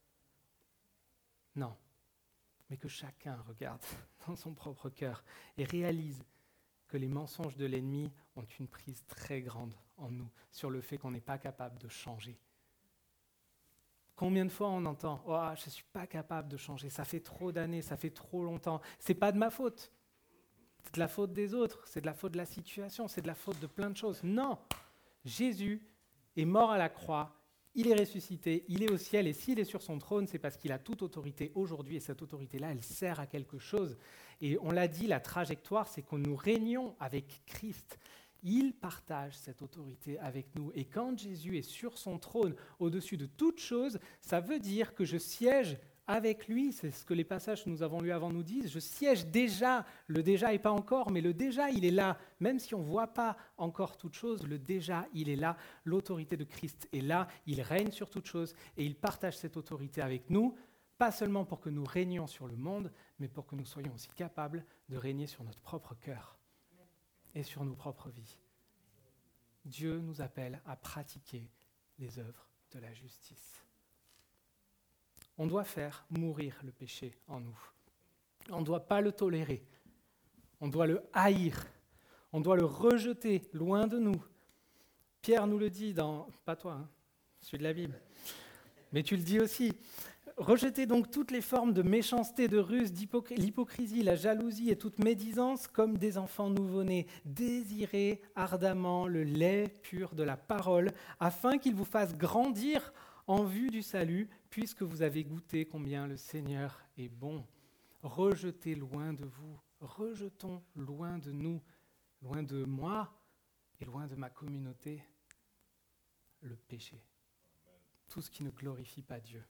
Non, mais que chacun regarde dans son propre cœur et réalise que les mensonges de l'ennemi ont une prise très grande en nous sur le fait qu'on n'est pas capable de changer. Combien de fois on entend « Oh, je ne suis pas capable de changer, ça fait trop d'années, ça fait trop longtemps, c'est pas de ma faute. C'est de la faute des autres, c'est de la faute de la situation, c'est de la faute de plein de choses. » Non, Jésus est mort à la croix, il est ressuscité, il est au ciel, et s'il est sur son trône, c'est parce qu'il a toute autorité aujourd'hui, et cette autorité-là, elle sert à quelque chose. Et on l'a dit, la trajectoire, c'est que nous régnons avec Christ. Il partage cette autorité avec nous. Et quand Jésus est sur son trône, au-dessus de toute chose, ça veut dire que je siège avec lui. C'est ce que les passages que nous avons lus avant nous disent. Je siège déjà. Le déjà et pas encore, mais le déjà, il est là. Même si on ne voit pas encore toute chose, le déjà, il est là. L'autorité de Christ est là. Il règne sur toute chose et il partage cette autorité avec nous, pas seulement pour que nous régnions sur le monde, mais pour que nous soyons aussi capables de régner sur notre propre cœur et sur nos propres vies. Dieu nous appelle à pratiquer les œuvres de la justice. On doit faire mourir le péché en nous. On ne doit pas le tolérer. On doit le haïr. On doit le rejeter loin de nous. Pierre nous le dit dans... Pas toi, hein, celui de la Bible. Mais tu le dis aussi. Rejetez donc toutes les formes de méchanceté, de ruse, d'hypocr- l'hypocrisie, la jalousie et toute médisance comme des enfants nouveau-nés. Désirez ardemment le lait pur de la parole, afin qu'il vous fasse grandir en vue du salut, puisque vous avez goûté combien le Seigneur est bon. Rejetez loin de vous, rejetons loin de nous, loin de moi et loin de ma communauté, le péché. Tout ce qui ne glorifie pas Dieu.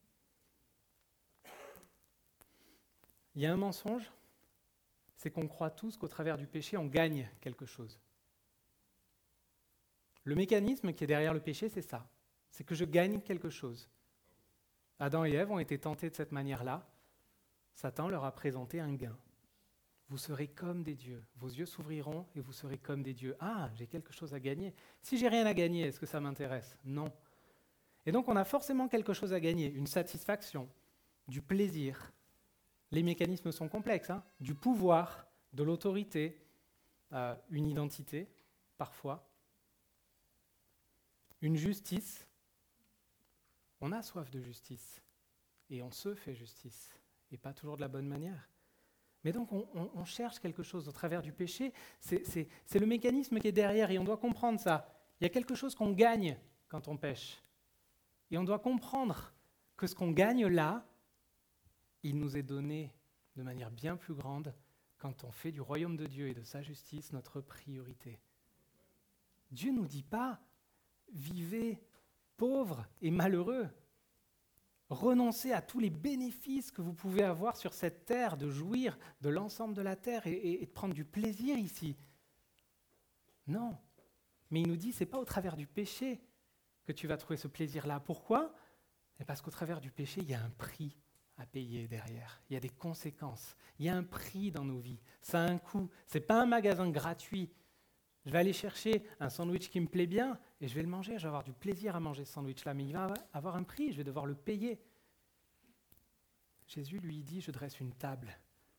Il y a un mensonge, c'est qu'on croit tous qu'au travers du péché, on gagne quelque chose. Le mécanisme qui est derrière le péché, c'est ça. C'est que je gagne quelque chose. Adam et Ève ont été tentés de cette manière-là. Satan leur a présenté un gain. Vous serez comme des dieux. Vos yeux s'ouvriront et vous serez comme des dieux. Ah, j'ai quelque chose à gagner. Si j'ai rien à gagner, est-ce que ça m'intéresse ? Non. Et donc on a forcément quelque chose à gagner, une satisfaction, du plaisir. Les mécanismes sont complexes, hein, du pouvoir, de l'autorité, euh, une identité, parfois, une justice. On a soif de justice et on se fait justice, et pas toujours de la bonne manière. Mais donc on, on, on cherche quelque chose au travers du péché, c'est, c'est, c'est le mécanisme qui est derrière et on doit comprendre ça. Il y a quelque chose qu'on gagne quand on pêche. Et on doit comprendre que ce qu'on gagne là, il nous est donné de manière bien plus grande quand on fait du royaume de Dieu et de sa justice notre priorité. Dieu ne nous dit pas « vivez pauvres et malheureux ». Renoncez à tous les bénéfices que vous pouvez avoir sur cette terre, de jouir de l'ensemble de la terre et, et, et de prendre du plaisir ici. Non, mais il nous dit, ce n'est pas au travers du péché que tu vas trouver ce plaisir-là. Pourquoi ? Et parce qu'au travers du péché, il y a un prix à payer derrière. Il y a des conséquences. Il y a un prix dans nos vies. Ça a un coût. Ce n'est pas un magasin gratuit. Je vais aller chercher un sandwich qui me plaît bien et je vais le manger. Je vais avoir du plaisir à manger ce sandwich-là, mais il va avoir un prix. Je vais devoir le payer. Jésus lui dit, je dresse une table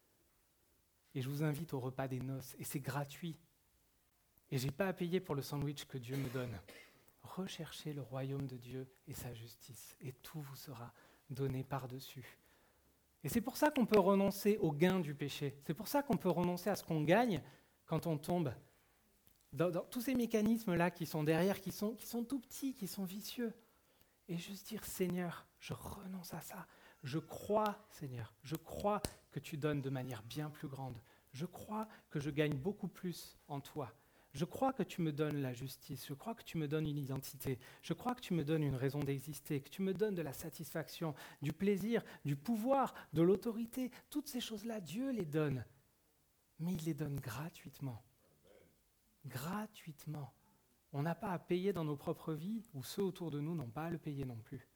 et je vous invite au repas des noces. Et c'est gratuit. Et je n'ai pas à payer pour le sandwich que Dieu me donne. Recherchez le royaume de Dieu et sa justice, et tout vous sera donné par-dessus. Et c'est pour ça qu'on peut renoncer au gain du péché. C'est pour ça qu'on peut renoncer à ce qu'on gagne quand on tombe dans, dans tous ces mécanismes-là qui sont derrière, qui sont, qui sont tout petits, qui sont vicieux. Et juste dire, Seigneur, je renonce à ça. Je crois, Seigneur, je crois que tu donnes de manière bien plus grande. Je crois que je gagne beaucoup plus en toi. Je crois que tu me donnes la justice, je crois que tu me donnes une identité, je crois que tu me donnes une raison d'exister, que tu me donnes de la satisfaction, du plaisir, du pouvoir, de l'autorité. Toutes ces choses-là, Dieu les donne, mais il les donne gratuitement. Gratuitement. On n'a pas à payer dans nos propres vies, ou ceux autour de nous n'ont pas à le payer non plus.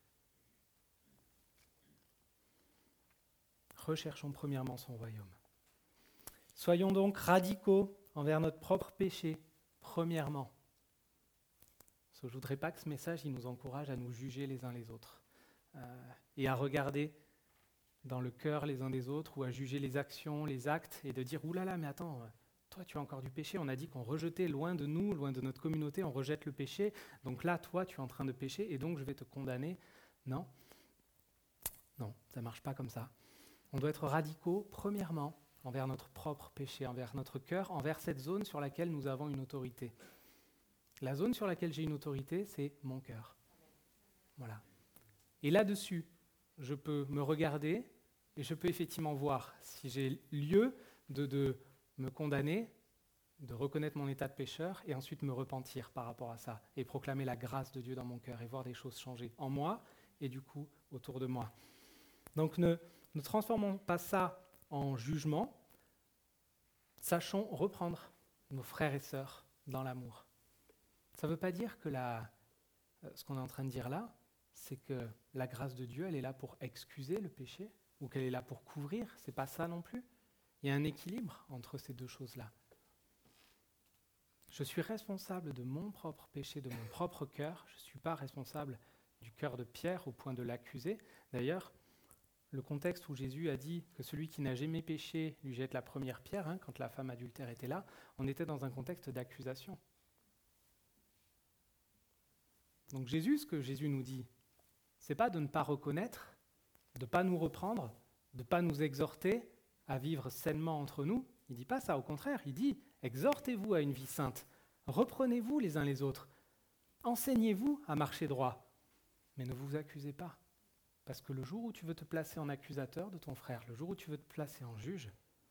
Recherchons premièrement son royaume. Soyons donc radicaux envers notre propre péché, premièrement. Parce que je ne voudrais pas que ce message il nous encourage à nous juger les uns les autres euh, et à regarder dans le cœur les uns des autres ou à juger les actions, les actes et de dire « Ouh là là, mais attends, toi tu as encore du péché, on a dit qu'on rejetait loin de nous, loin de notre communauté, on rejette le péché, donc là toi tu es en train de pécher et donc je vais te condamner. » Non, non, ça ne marche pas comme ça. On doit être radicaux, premièrement, envers notre propre péché, envers notre cœur, envers cette zone sur laquelle nous avons une autorité. La zone sur laquelle j'ai une autorité, c'est mon cœur. Voilà. Et là-dessus, je peux me regarder et je peux effectivement voir si j'ai lieu de, de me condamner, de reconnaître mon état de pécheur et ensuite me repentir par rapport à ça et proclamer la grâce de Dieu dans mon cœur et voir des choses changer en moi et du coup autour de moi. Donc ne, ne transformons pas ça en jugement, sachons reprendre nos frères et sœurs dans l'amour. Ça ne veut pas dire que la, ce qu'on est en train de dire là, c'est que la grâce de Dieu, elle est là pour excuser le péché ou qu'elle est là pour couvrir. Ce n'est pas ça non plus. Il y a un équilibre entre ces deux choses-là. Je suis responsable de mon propre péché, de mon propre cœur. Je ne suis pas responsable du cœur de Pierre au point de l'accuser. D'ailleurs, le contexte où Jésus a dit que celui qui n'a jamais péché lui jette la première pierre, hein, quand la femme adultère était là, on était dans un contexte d'accusation. Donc Jésus, ce que Jésus nous dit, c'est pas de ne pas reconnaître de ne pas nous reprendre, de ne pas nous exhorter à vivre sainement entre nous. Il ne dit pas ça, au contraire, il dit « Exhortez-vous à une vie sainte, reprenez-vous les uns les autres, enseignez-vous à marcher droit, mais ne vous accusez pas. » Parce que le jour où tu veux te placer en accusateur de ton frère, le jour où tu veux te placer en juge,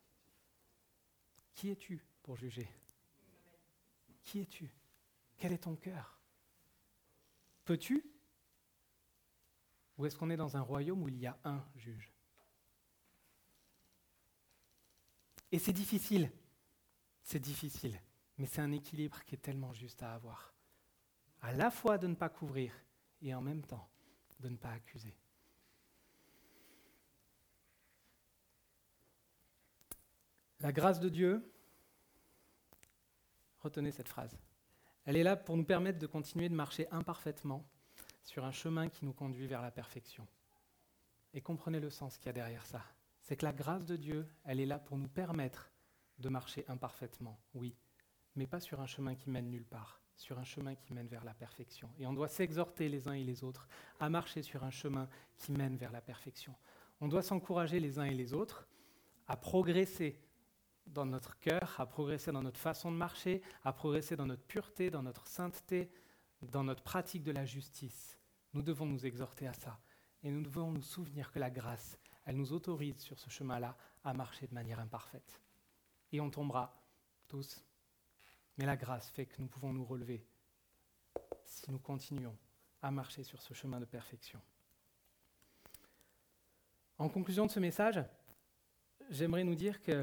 qui es-tu pour juger ? Qui es-tu ? Quel est ton cœur ? Peux-tu ? Ou est-ce qu'on est dans un royaume où il y a un juge ? Et c'est difficile, c'est difficile, mais c'est un équilibre qui est tellement juste à avoir. À la fois de ne pas couvrir et en même temps de ne pas accuser. La grâce de Dieu, retenez cette phrase, elle est là pour nous permettre de continuer de marcher imparfaitement sur un chemin qui nous conduit vers la perfection. Et comprenez le sens qu'il y a derrière ça. C'est que la grâce de Dieu, elle est là pour nous permettre de marcher imparfaitement, oui, mais pas sur un chemin qui mène nulle part, sur un chemin qui mène vers la perfection. Et on doit s'exhorter les uns et les autres à marcher sur un chemin qui mène vers la perfection. On doit s'encourager les uns et les autres à progresser dans notre cœur, à progresser dans notre façon de marcher, à progresser dans notre pureté, dans notre sainteté, dans notre pratique de la justice. Nous devons nous exhorter à ça. Et nous devons nous souvenir que la grâce, elle nous autorise sur ce chemin-là à marcher de manière imparfaite. Et on tombera tous. Mais la grâce fait que nous pouvons nous relever si nous continuons à marcher sur ce chemin de perfection. En conclusion de ce message, j'aimerais nous dire que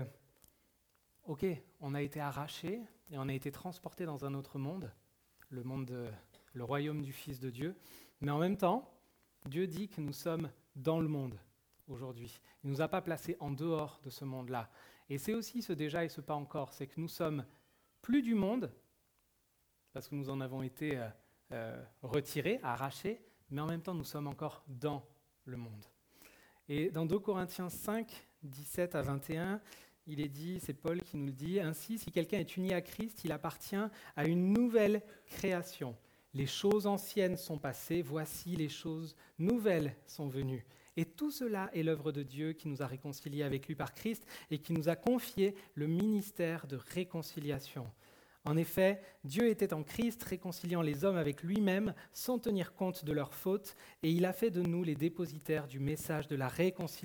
ok, on a été arrachés et on a été transportés dans un autre monde, le monde, de, le royaume du Fils de Dieu, mais en même temps, Dieu dit que nous sommes dans le monde aujourd'hui. Il ne nous a pas placés en dehors de ce monde-là. Et c'est aussi ce déjà et ce pas encore, c'est que nous sommes plus du monde, parce que nous en avons été euh, euh, retirés, arrachés, mais en même temps, nous sommes encore dans le monde. Et dans deux Corinthiens cinq, dix-sept à vingt et un, il est dit, c'est Paul qui nous le dit, « Ainsi, si quelqu'un est uni à Christ, il appartient à une nouvelle création. Les choses anciennes sont passées, voici les choses nouvelles sont venues. Et tout cela est l'œuvre de Dieu qui nous a réconciliés avec lui par Christ et qui nous a confié le ministère de réconciliation. En effet, Dieu était en Christ, réconciliant les hommes avec lui-même sans tenir compte de leurs fautes, et il a fait de nous les dépositaires du message de la réconciliation. »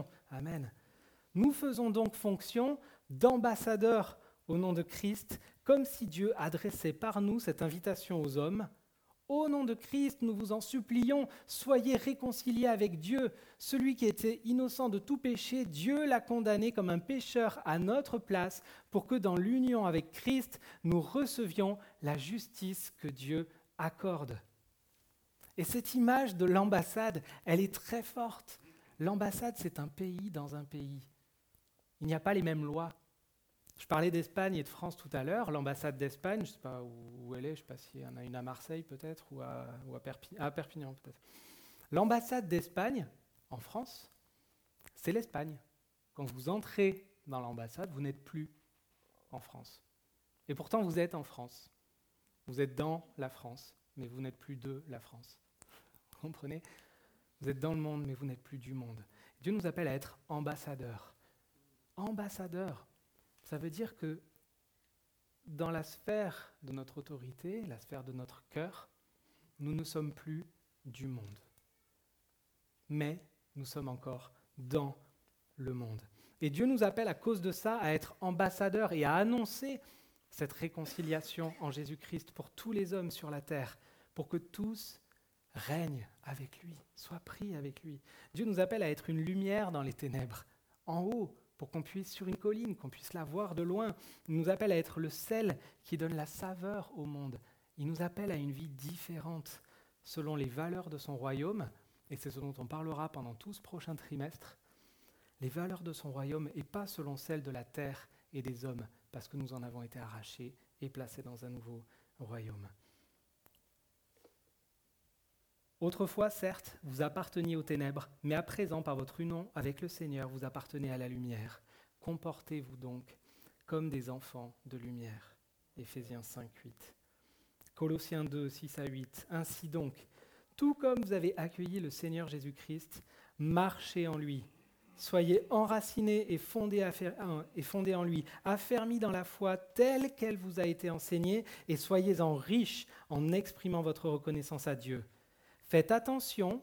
Amen. Nous faisons donc fonction d'ambassadeurs au nom de Christ, comme si Dieu adressait par nous cette invitation aux hommes. « Au nom de Christ, nous vous en supplions, soyez réconciliés avec Dieu. Celui qui était innocent de tout péché, Dieu l'a condamné comme un pécheur à notre place, pour que dans l'union avec Christ, nous recevions la justice que Dieu accorde. » Et cette image de l'ambassade, elle est très forte. L'ambassade, c'est un pays dans un pays. Il n'y a pas les mêmes lois. Je parlais d'Espagne et de France tout à l'heure. L'ambassade d'Espagne, je ne sais pas où elle est, je ne sais pas s'il y en a une à Marseille peut-être, ou à, ou à Perpignan, à Perpignan peut-être. L'ambassade d'Espagne, en France, c'est l'Espagne. Quand vous entrez dans l'ambassade, vous n'êtes plus en France. Et pourtant, vous êtes en France. Vous êtes dans la France, mais vous n'êtes plus de la France. Vous comprenez ? Vous êtes dans le monde, mais vous n'êtes plus du monde. Dieu nous appelle à être ambassadeurs. Ambassadeurs, ça veut dire que dans la sphère de notre autorité, la sphère de notre cœur, nous ne sommes plus du monde. Mais nous sommes encore dans le monde. Et Dieu nous appelle à cause de ça à être ambassadeurs et à annoncer cette réconciliation en Jésus-Christ pour tous les hommes sur la terre, pour que tous règnent avec lui, soient pris avec lui. Dieu nous appelle à être une lumière dans les ténèbres, en haut, pour qu'on puisse, sur une colline, qu'on puisse la voir de loin. Il nous appelle à être le sel qui donne la saveur au monde. Il nous appelle à une vie différente selon les valeurs de son royaume, et c'est ce dont on parlera pendant tout ce prochain trimestre, les valeurs de son royaume et pas selon celles de la terre et des hommes, parce que nous en avons été arrachés et placés dans un nouveau royaume. Autrefois, certes, vous apparteniez aux ténèbres, mais à présent, par votre union avec le Seigneur, vous appartenez à la lumière. Comportez-vous donc comme des enfants de lumière. Éphésiens cinq, huit. Colossiens deux, six à huit. Ainsi donc, Tout comme vous avez accueilli le Seigneur Jésus-Christ, marchez en lui. Soyez enracinés et fondés, affer- et fondés en lui, affermis dans la foi telle qu'elle vous a été enseignée, et soyez-en riches en exprimant votre reconnaissance à Dieu. Faites attention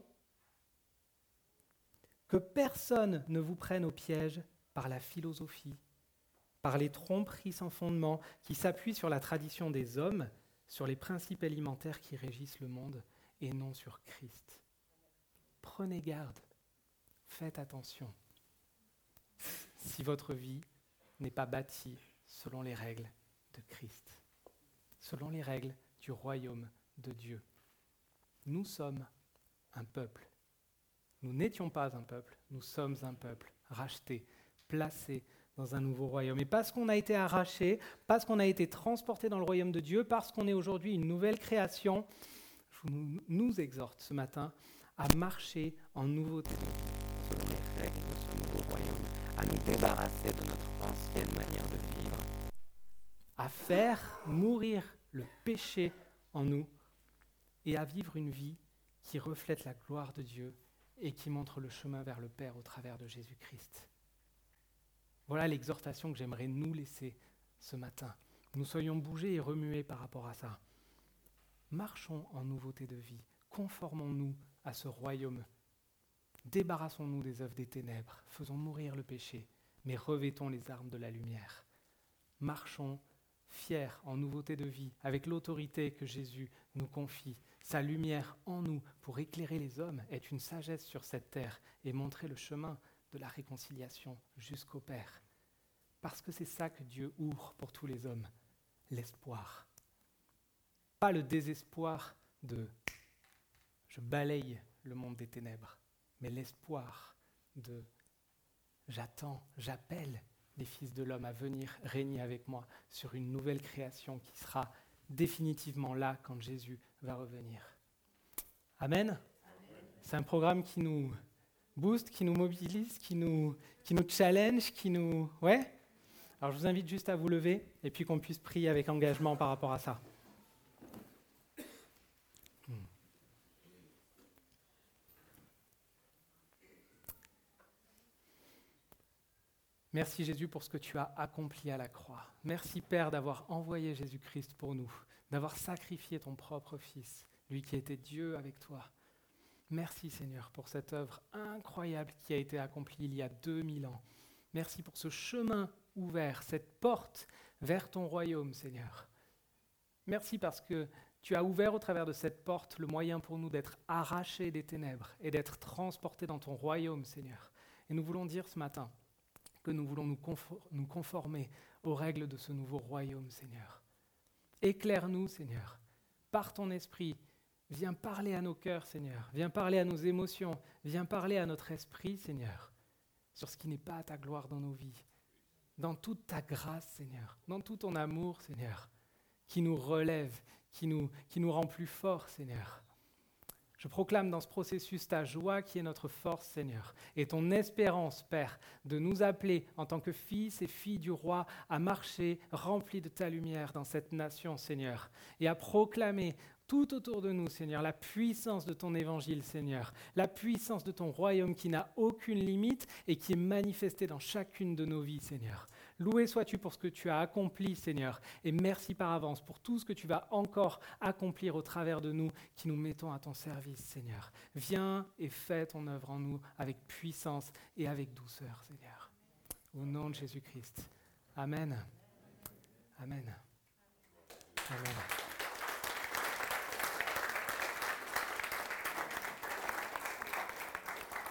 que personne ne vous prenne au piège par la philosophie, par les tromperies sans fondement qui s'appuient sur la tradition des hommes, sur les principes alimentaires qui régissent le monde, et non sur Christ. Prenez garde, faites attention. Si votre vie n'est pas bâtie selon les règles de Christ, selon les règles du royaume de Dieu. Nous sommes un peuple. Nous n'étions pas un peuple, nous sommes un peuple racheté, placé dans un nouveau royaume. Et parce qu'on a été arraché, parce qu'on a été transporté dans le royaume de Dieu, parce qu'on est aujourd'hui une nouvelle création, je nous, nous exhorte ce matin à marcher en nouveauté selon les règles de ce nouveau royaume, à nous débarrasser de notre ancienne manière de vivre, à faire mourir le péché en nous et à vivre une vie qui reflète la gloire de Dieu et qui montre le chemin vers le Père au travers de Jésus-Christ. Voilà l'exhortation que j'aimerais nous laisser ce matin. Nous soyons bougés et remués par rapport à ça. Marchons en nouveauté de vie, conformons-nous à ce royaume. Débarrassons-nous des œuvres des ténèbres, faisons mourir le péché, mais revêtons les armes de la lumière. Marchons fiers en nouveauté de vie, avec l'autorité que Jésus nous confie. Sa lumière en nous pour éclairer les hommes est une sagesse sur cette terre et montrer le chemin de la réconciliation jusqu'au Père. Parce que c'est ça que Dieu ouvre pour tous les hommes, l'espoir. Pas le désespoir de « je balaye le monde des ténèbres », mais l'espoir de « j'attends, j'appelle les fils de l'homme à venir régner avec moi sur une nouvelle création qui sera définitivement là quand Jésus va revenir. » Amen. Amen. C'est un programme qui nous booste, qui nous mobilise, qui nous, qui nous challenge, qui nous... Ouais. Alors je vous invite juste à vous lever et puis qu'on puisse prier avec engagement par rapport à ça. Merci Jésus pour ce que tu as accompli à la croix. Merci Père d'avoir envoyé Jésus-Christ pour nous, d'avoir sacrifié ton propre Fils, lui qui était Dieu avec toi. Merci Seigneur pour cette œuvre incroyable qui a été accomplie il y a deux mille ans. Merci pour ce chemin ouvert, cette porte vers ton royaume Seigneur. Merci parce que tu as ouvert au travers de cette porte le moyen pour nous d'être arrachés des ténèbres et d'être transportés dans ton royaume Seigneur. Et nous voulons dire ce matin que nous voulons nous, confor- nous conformer aux règles de ce nouveau royaume, Seigneur. Éclaire-nous, Seigneur, par ton esprit. Viens parler à nos cœurs, Seigneur. Viens parler à nos émotions. Viens parler à notre esprit, Seigneur, sur ce qui n'est pas à ta gloire dans nos vies. Dans toute ta grâce, Seigneur. Dans tout ton amour, Seigneur, qui nous relève, qui nous, qui nous rend plus forts, Seigneur. Je proclame dans ce processus ta joie qui est notre force, Seigneur, et ton espérance, Père, de nous appeler en tant que fils et filles du roi à marcher remplis de ta lumière dans cette nation, Seigneur, et à proclamer tout autour de nous, Seigneur, la puissance de ton évangile, Seigneur, la puissance de ton royaume qui n'a aucune limite et qui est manifestée dans chacune de nos vies, Seigneur. Loué sois-tu pour ce que tu as accompli, Seigneur, et merci par avance pour tout ce que tu vas encore accomplir au travers de nous qui nous mettons à ton service, Seigneur. Viens et fais ton œuvre en nous avec puissance et avec douceur, Seigneur. Au nom de Jésus-Christ. Amen. Amen. Amen.